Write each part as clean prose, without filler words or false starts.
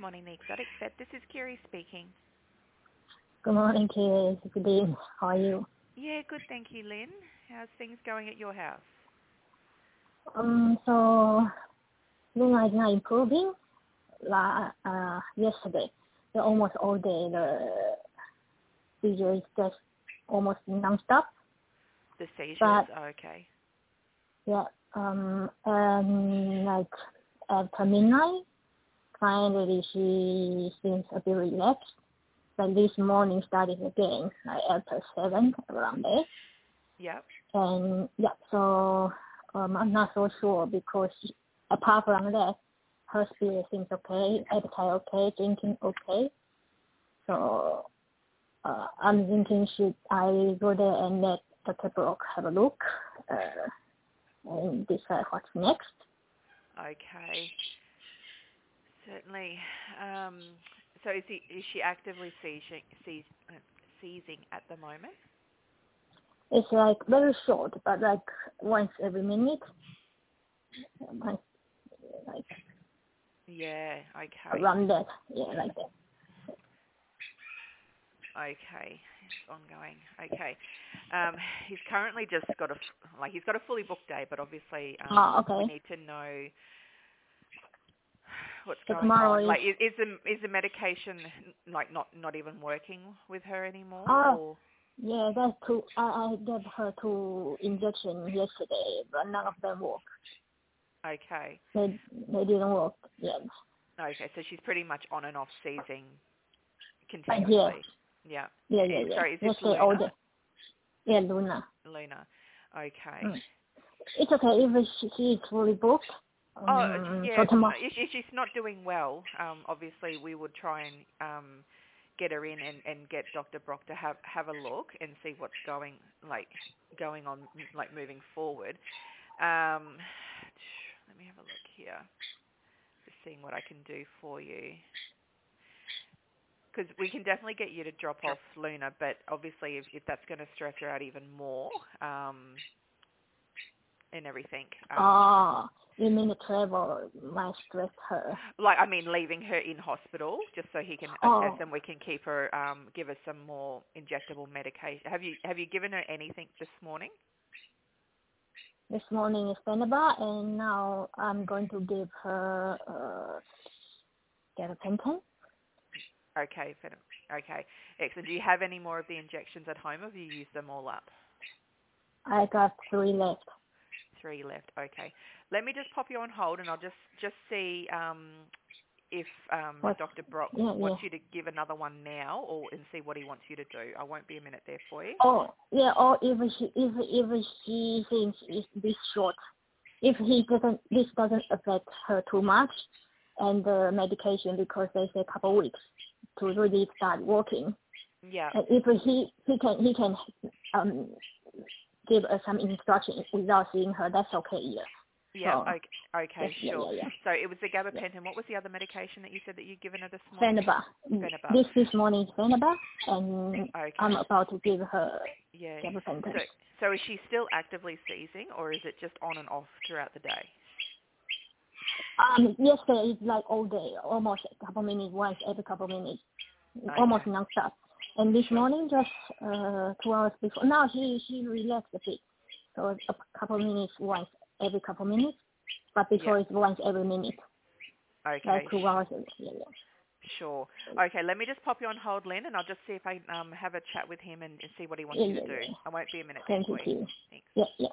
morning, the Exotic Vet. This is Kiri speaking. Good morning, Kiri. Good evening. How are you? Yeah, good, thank you, Lynn. How's things going at your house? So Luna is not improving. Yesterday, almost all day, the seizure is just almost non-stop. The seizures, okay. Yeah, and like after midnight, finally she seems a bit relaxed. But this morning started again, like after 7 around there. Yep. And yeah, so I'm not so sure because apart from that, her spirit seems okay, appetite okay, drinking okay. So I'm thinking should I go there and let Dr. Brock have a look and decide what's next? Okay. Certainly. So is she actively seizing at the moment? It's like very short, but like once every minute. Like yeah, okay. Around that, yeah, like that. Okay, it's ongoing. Okay, he's currently just got he's got a fully booked day, but obviously Okay. we need to know what's so going tomorrow on. Like, is the medication like not even working with her anymore? Or? Yeah, that's two. I gave her 2 injections yesterday, but none of them work. Okay. They didn't work. Yeah. Okay, so she's pretty much on and off seizing continuously. Yeah. Sorry, is this yesterday Luna? all day. Yeah, Luna. Luna. Okay. It's okay if she is fully booked. Yeah. So tomorrow. If she's not doing well, obviously we would try and get her in and get Dr. Brock to have a look and see what's going on, like moving forward. Let me have a look here, just seeing what I can do for you. Because we can definitely get you to drop off Luna, but obviously if that's going to stress her out even more and everything. You mean the travel might stress her? Leaving her in hospital just so he can assess and we can keep her, give her some more injectable medication. Have you given her anything this morning? This morning is Phenaba, and now I'm going to give her gabapentin. Okay, okay. Excellent. Do you have any more of the injections at home, or have you used them all up? I got 3 left. 3 left. Okay. Let me just pop you on hold, and I'll just see if Dr. Brock wants you to give another one now, and see what he wants you to do. I won't be a minute there for you. Or if she thinks it's this short, if this doesn't affect her too much, and the medication because they say a couple of weeks to really start working. Yeah. And if he can give us some instruction without seeing her, that's okay either. Yeah, so, okay, yes, sure. Yeah. So it was the gabapentin. What was the other medication that you said that you'd given her this morning? Phenaba. This morning is Phenaba, and I'm about to give her gabapentin. So is she still actively seizing, or is it just on and off throughout the day? Yesterday it's like all day, almost a couple minutes, once every couple minutes, almost non-stop. And this morning, just 2 hours before. Now she relaxed a bit, so a couple minutes once every couple minutes, but before it's once every minute. Okay. Like 2 hours. Sure. Okay, let me just pop you on hold, Lynn, and I'll just see if I have a chat with him and see what he wants you to do. I won't be a minute. Thank you. Thanks. Yeah.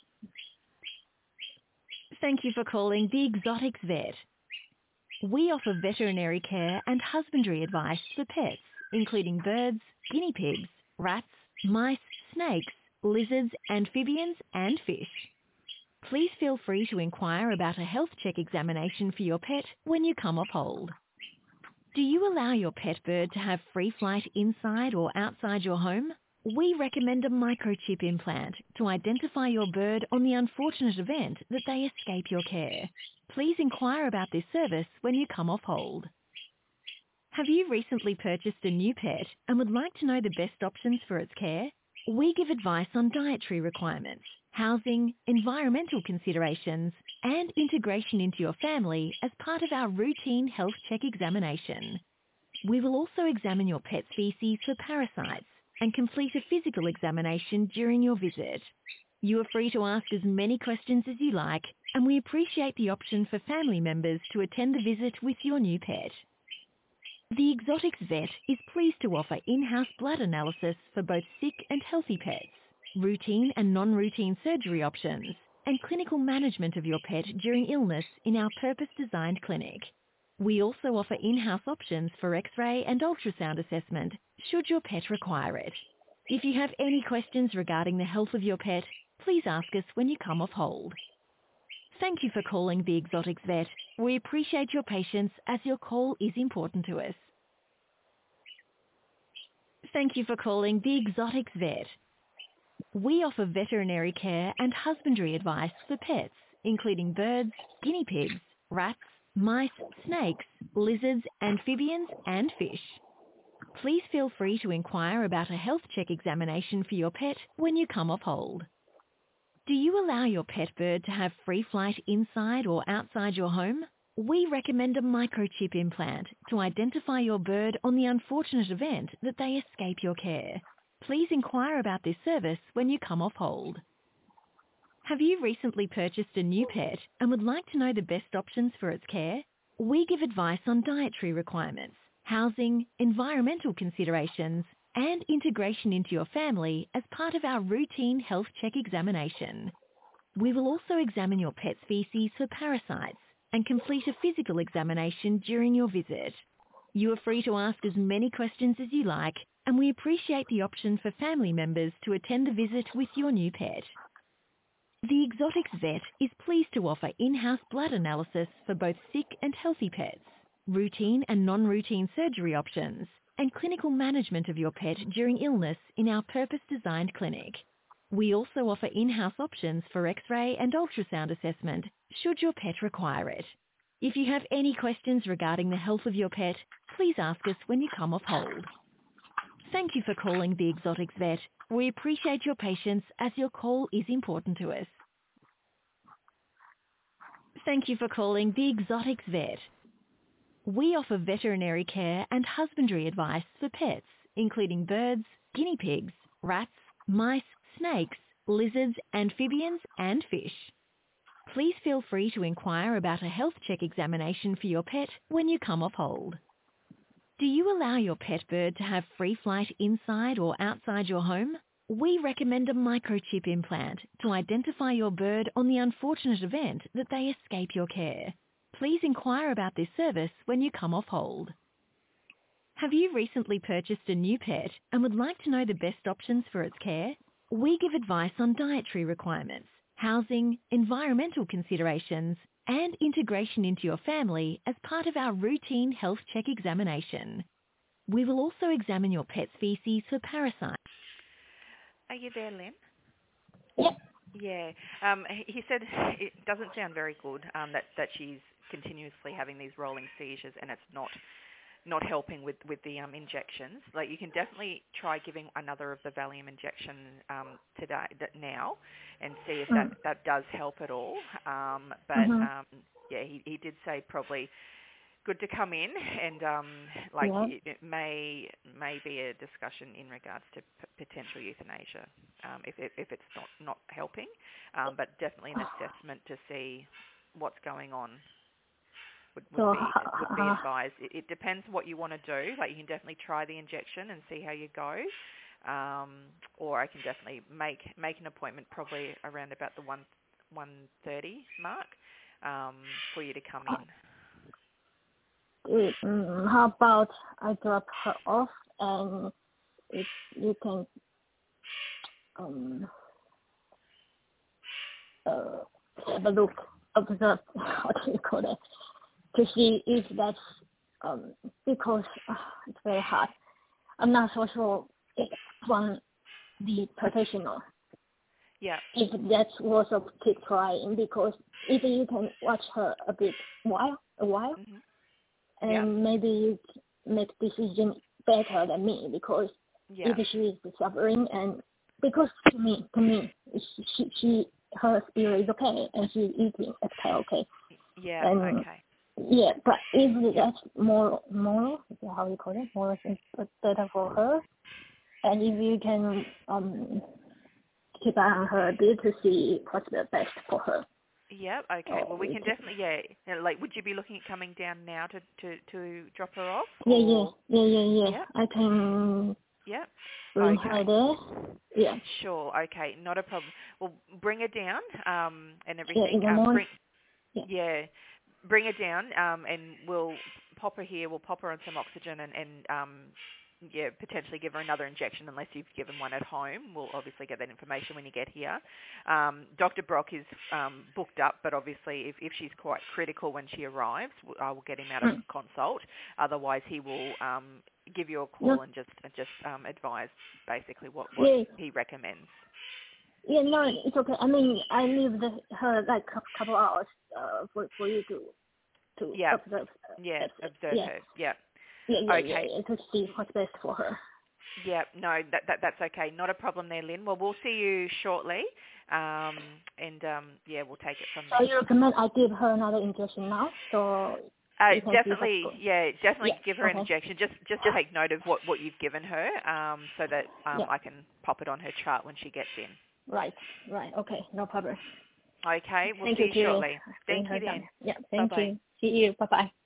Thank you for calling the Exotics Vet. We offer veterinary care and husbandry advice for pets, including birds, guinea pigs, rats, mice, snakes, lizards, amphibians, and fish. Please feel free to inquire about a health check examination for your pet when you come off hold. Do you allow your pet bird to have free flight inside or outside your home? We recommend a microchip implant to identify your bird on the unfortunate event that they escape your care. Please inquire about this service when you come off hold. Have you recently purchased a new pet and would like to know the best options for its care? We give advice on dietary requirements, housing, environmental considerations, and integration into your family as part of our routine health check examination. We will also examine your pet's feces for parasites and complete a physical examination during your visit. You are free to ask as many questions as you like, and we appreciate the option for family members to attend the visit with your new pet. The Exotics Vet is pleased to offer in-house blood analysis for both sick and healthy pets, routine and non-routine surgery options, and clinical management of your pet during illness in our purpose-designed clinic. We also offer in-house options for X-ray and ultrasound assessment should your pet require it. If you have any questions regarding the health of your pet, please ask us when you come off hold. Thank you for calling the Exotics Vet. We appreciate your patience as your call is important to us. Thank you for calling the Exotics Vet. We offer veterinary care and husbandry advice for pets, including birds, guinea pigs, rats, mice, snakes, lizards, amphibians, and fish. Please feel free to inquire about a health check examination for your pet when you come off hold. Do you allow your pet bird to have free flight inside or outside your home? We recommend a microchip implant to identify your bird on the unfortunate event that they escape your care. Please inquire about this service when you come off hold. Have you recently purchased a new pet and would like to know the best options for its care? We give advice on dietary requirements, housing, environmental considerations, and integration into your family as part of our routine health check examination. We will also examine your pet's feces for parasites and complete a physical examination during your visit. You are free to ask as many questions as you like, and we appreciate the option for family members to attend the visit with your new pet. The Exotics Vet is pleased to offer in-house blood analysis for both sick and healthy pets, routine and non-routine surgery options, and clinical management of your pet during illness in our purpose-designed clinic. We also offer in-house options for X-ray and ultrasound assessment should your pet require it. If you have any questions regarding the health of your pet, please ask us when you come off hold. Thank you for calling the Exotics Vet. We appreciate your patience as your call is important to us. Thank you for calling the Exotics Vet. We offer veterinary care and husbandry advice for pets, including birds, guinea pigs, rats, mice, snakes, lizards, amphibians, and fish. Please feel free to inquire about a health check examination for your pet when you come off hold. Do you allow your pet bird to have free flight inside or outside your home? We recommend a microchip implant to identify your bird on the unfortunate event that they escape your care. Please inquire about this service when you come off hold. Have you recently purchased a new pet and would like to know the best options for its care? We give advice on dietary requirements, housing, environmental considerations, and integration into your family as part of our routine health check examination. We will also examine your pet's feces for parasites. Are you there, Lynn? Yep. Yeah. He said it doesn't sound very good that she's continuously having these rolling seizures and it's not helping with the injections. Like, you can definitely try giving another of the Valium injection today, now, and see if that does help at all. Yeah, he did say probably good to come in and it may be a discussion in regards to potential euthanasia if it's not helping, but definitely an assessment to see what's going on. Would be advised. It depends what you want to do. Like, you can definitely try the injection and see how you go, or I can definitely make an appointment probably around about the 1:30 mark for you to come in. How about I drop her off and if you can have a look, observe, what do you call it, to see if that's because it's very hard. I'm not so sure if from the professional. Yeah. If that's also keep trying, because if you can watch her a while, and maybe you make decision better than me, because if she is suffering, and because to me, she her spirit is okay and she's eating okay. Yeah. And, okay. Yeah, but if that's moral, is that how you call it? Moral is better for her. And if you can keep an eye on her a bit to see what's the best for her. Yeah. Okay. Well, we can definitely. Yeah. Like, would you be looking at coming down now to drop her off? Yeah. Yeah. I can. Yeah. Bring Okay. her there. Yeah. Sure. Okay. Not a problem. Well, bring her down and everything. Yeah, in the morning. Bring her down and we'll pop her here. We'll pop her on some oxygen and potentially give her another injection unless you've given one at home. We'll obviously get that information when you get here. Dr. Brock is booked up, but obviously if she's quite critical when she arrives, I will get him out of consult. Otherwise, he will give you a call and just advise basically what he recommends. Yeah, no, it's okay. I mean, I leave her like a couple hours for you to observe. Observe her. Yeah. Yeah, to see what's best for her. Yeah, no, that's okay. Not a problem there, Lynn. Well, we'll see you shortly, and we'll take it from there. So you recommend I give her another injection now? So definitely give her an injection. Just take note of what you've given her, so that I can pop it on her chart when she gets in. Right. Okay, no problem. Okay, we'll see you shortly. Thank you, then. Yeah, thank Bye-bye. you. See you. Bye-bye.